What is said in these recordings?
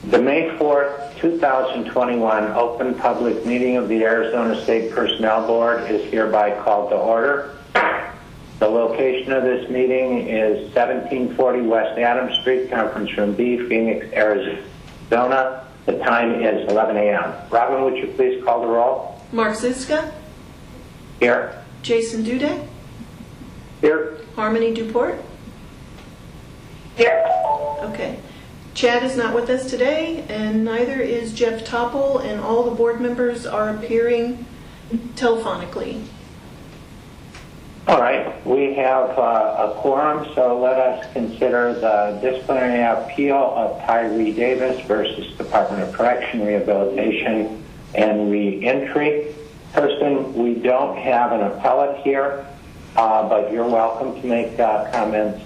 The May 4th, 2021 open public meeting of the Arizona State Personnel Board is hereby called to order. The location of this meeting is 1740 West Adams Street, Conference Room B, Phoenix, Arizona. The time is 11 a.m. Robin, would you please call the roll? Mark Ziska. Here. Jason Duday. Here. Harmony Duport. Here. Okay. Chad is not with us today, and neither is Jeff Topple, and all the board members are appearing telephonically. All right, we have a quorum, so let us consider the disciplinary appeal of Tyree Davis versus Department of Correction, Rehabilitation, and Reentry. Kirsten, we don't have an appellate here, but you're welcome to make comments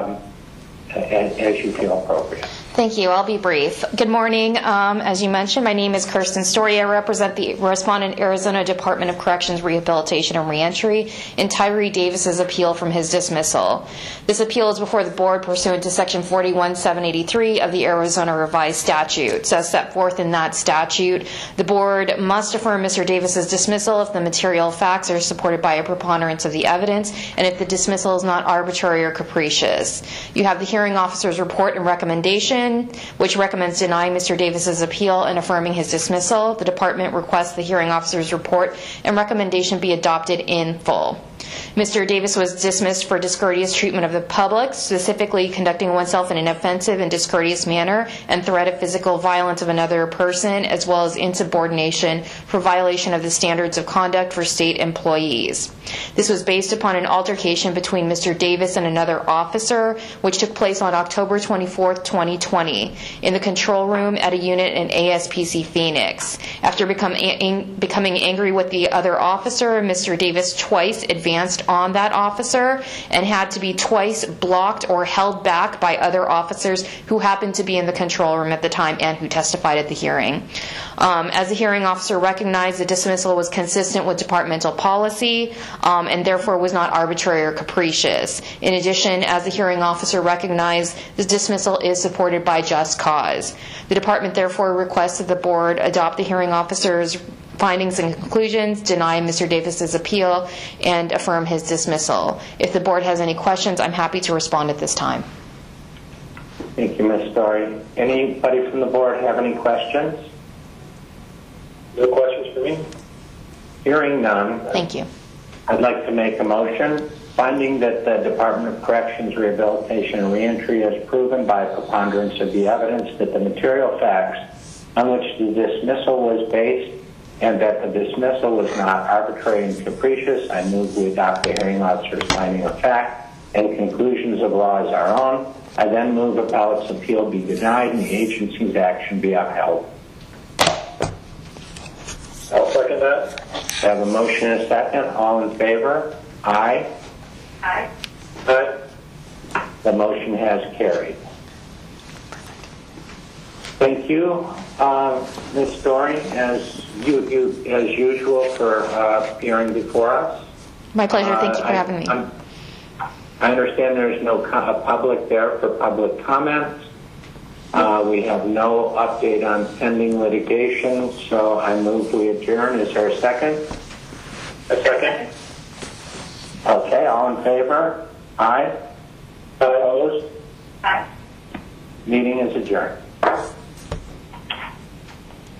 as you feel appropriate. Thank you. I'll be brief. Good morning. As you mentioned, my name is Kirsten Story. I represent the respondent, Arizona Department of Corrections, Rehabilitation, and Reentry in Tyree Davis's appeal from his dismissal. This appeal is before the board pursuant to Section 41783 of the Arizona Revised Statutes. As set forth in that statute, the board must affirm Mr. Davis's dismissal if the material facts are supported by a preponderance of the evidence and if the dismissal is not arbitrary or capricious. You have the hearing officer's report and recommendation, which recommends denying Mr. Davis's appeal and affirming his dismissal. The department requests the hearing officer's report and recommendation be adopted in full. Mr. Davis was dismissed for discourteous treatment of the public, specifically conducting oneself in an offensive and discourteous manner and threat of physical violence of another person, as well as insubordination for violation of the standards of conduct for state employees. This was based upon an altercation between Mr. Davis and another officer, which took place on October 24, 2020, in the control room at a unit in ASPC Phoenix. After becoming angry with the other officer, Mr. Davis twice advanced on that officer and had to be twice blocked or held back by other officers who happened to be in the control room at the time and who testified at the hearing. As the hearing officer recognized, the dismissal was consistent with departmental policy and therefore was not arbitrary or capricious. In addition, as the hearing officer recognized, the dismissal is supported by just cause. The department therefore requests that the board adopt the hearing officer's findings and conclusions, deny Mr. Davis's appeal, and affirm his dismissal. If the board has any questions, I'm happy to respond at this time. Thank you, Ms. Story. Anybody from the board have any questions? No questions for me? Hearing none. Thank you. I'd like to make a motion finding that the Department of Corrections, Rehabilitation, and Reentry has proven by a preponderance of the evidence that the material facts on which the dismissal was based and that the dismissal was not arbitrary and capricious. I move we adopt the hearing officer's finding of fact and conclusions of law as our own. I then move appellate's appeal be denied and the agency's action be upheld. I'll second that. I have a motion and a second. All in favor? Aye. Aye. Aye. The motion has carried. Thank you, Ms. Story, as usual, for appearing before us. My pleasure. Thank you for having me. I understand there's no public there for public comments. We have no update on pending litigation, so I move we adjourn. Is there a second? A second. Okay, all in favor? Aye. Opposed? Aye. Meeting is adjourned.